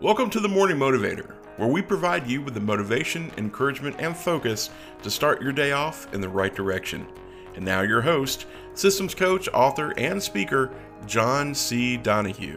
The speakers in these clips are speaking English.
Welcome to the Morning Motivator, where we provide you with the motivation, encouragement, and focus to start your day off in the right direction. And now your host, systems coach, author, and speaker, John C. Donahue.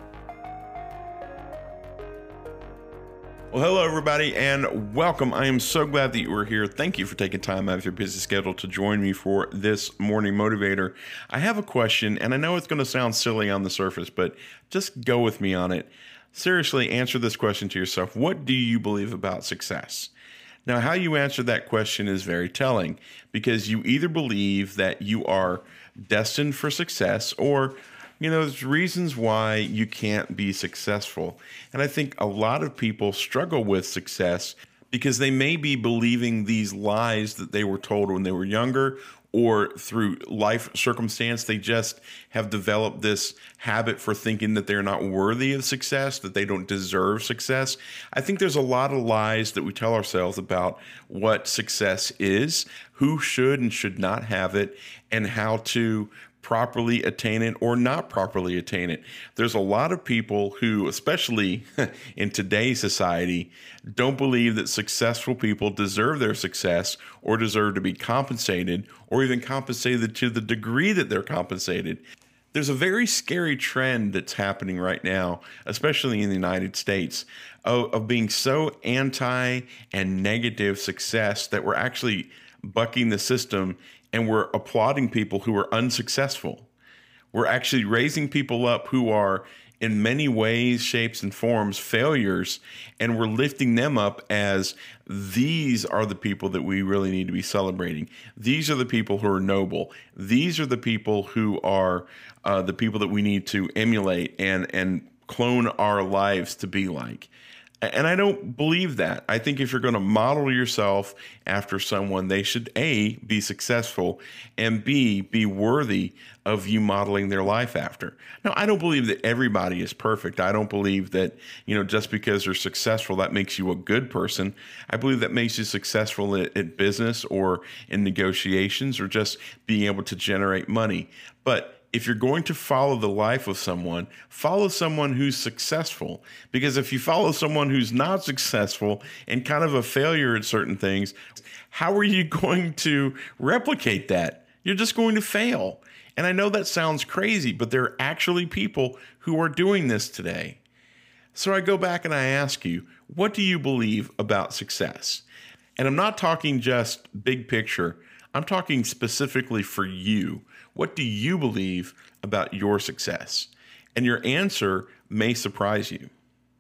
Well, hello everybody, and welcome. I am so glad that you are here. Thank you for taking time out of your busy schedule to join me for this Morning Motivator. I have a question, and I know it's going to sound silly on the surface, but just go with me on it. Seriously, answer this question to yourself. What do you believe about success? Now, how you answer that question is very telling, because you either believe that you are destined for success, or there's reasons why you can't be successful. And I think a lot of people struggle with success because they may be believing these lies that they were told when they were younger, or through life circumstance. They just have developed this habit for thinking that they're not worthy of success, that they don't deserve success. I think there's a lot of lies that we tell ourselves about what success is, who should and should not have it, and how to properly attain it or not properly attain it. There's a lot of people who, especially in today's society, don't believe that successful people deserve their success or deserve to be compensated, or even compensated to the degree that they're compensated. There's a very scary trend that's happening right now, especially in the United States, of being so anti and negative success that we're actually bucking the system, and we're applauding people who are unsuccessful. We're actually raising people up who are, in many ways, shapes, and forms, failures, and we're lifting them up as these are the people that we really need to be celebrating. These are the people who are noble. These are the people who are the people that we need to emulate and clone our lives to be like. And I don't believe that. I think if you're going to model yourself after someone, they should A, be successful, and B, be worthy of you modeling their life after. Now, I don't believe that everybody is perfect. I don't believe that, just because they're successful, that makes you a good person. I believe that makes you successful at business or in negotiations or just being able to generate money. But if you're going to follow the life of someone, follow someone who's successful. Because if you follow someone who's not successful and kind of a failure at certain things, how are you going to replicate that? You're just going to fail. And I know that sounds crazy, but there are actually people who are doing this today. So I go back and I ask you, what do you believe about success? And I'm not talking just big picture. I'm talking specifically for you. What do you believe about your success? And your answer may surprise you.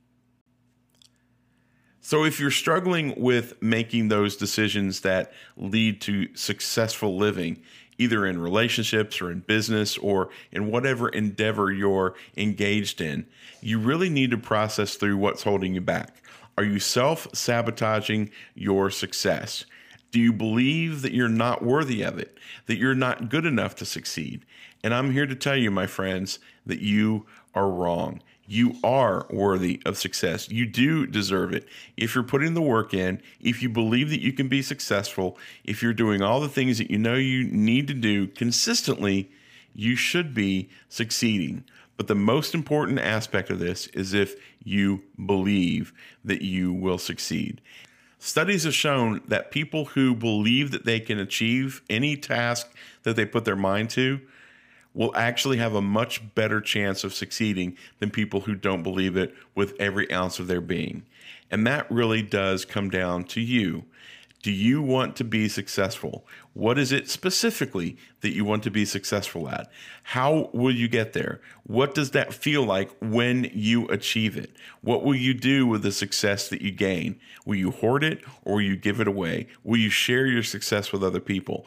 So if you're struggling with making those decisions that lead to successful living, either in relationships or in business or in whatever endeavor you're engaged in, you really need to process through what's holding you back. Are you self-sabotaging your success? Do you believe that you're not worthy of it, that you're not good enough to succeed? And I'm here to tell you, my friends, that you are wrong. You are worthy of success. You do deserve it. If you're putting the work in, if you believe that you can be successful, if you're doing all the things that you know you need to do consistently, you should be succeeding. But the most important aspect of this is if you believe that you will succeed. Studies have shown that people who believe that they can achieve any task that they put their mind to will actually have a much better chance of succeeding than people who don't believe it with every ounce of their being. And that really does come down to you. Do you want to be successful? What is it specifically that you want to be successful at? How will you get there? What does that feel like when you achieve it? What will you do with the success that you gain? Will you hoard it or will you give it away? Will you share your success with other people?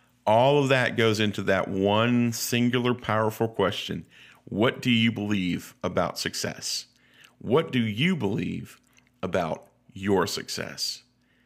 All of that goes into that one singular powerful question. What do you believe about success? What do you believe about your success?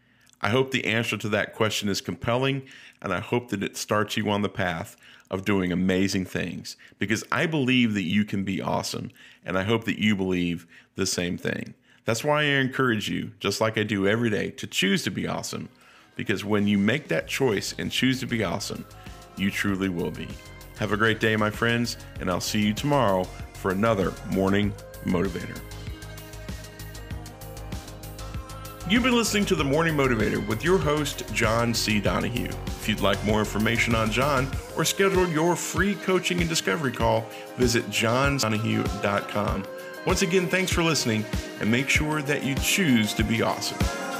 I hope the answer to that question is compelling, and I hope that it starts you on the path of doing amazing things, because I believe that you can be awesome, and I hope that you believe the same thing. That's why I encourage you, just like I do every day, to choose to be awesome, because when you make that choice and choose to be awesome, you truly will be. Have a great day, my friends, and I'll see you tomorrow for another Morning Motivator. You've been listening to The Morning Motivator with your host, John C. Donahue. If you'd like more information on John or schedule your free coaching and discovery call, visit johndonahue.com. Once again, thanks for listening, and make sure that you choose to be awesome.